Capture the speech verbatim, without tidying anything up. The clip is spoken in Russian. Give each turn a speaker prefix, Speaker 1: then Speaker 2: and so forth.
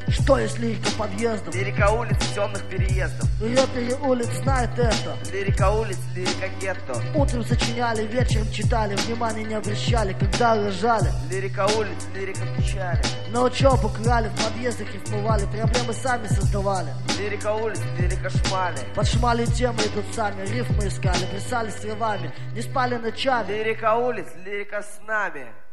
Speaker 1: Что есть лирика подъездов?
Speaker 2: Лирика улиц, темных переездов.
Speaker 1: Рэперы улиц знают это.
Speaker 2: Лирика улиц, лирика гетто.
Speaker 1: Утром сочиняли, вечером читали, внимания не обращали, когда рожали.
Speaker 2: Лирика улиц, лирика печали.
Speaker 1: На учебу крали, в подъездах рифмовали, проблемы сами создавали.
Speaker 2: Лирика улиц, лирика шмали.
Speaker 1: Под шмали темы идут сами, рифмы искали, писали с словами, не спали ночами.
Speaker 2: Лирика улиц, лирика с нами.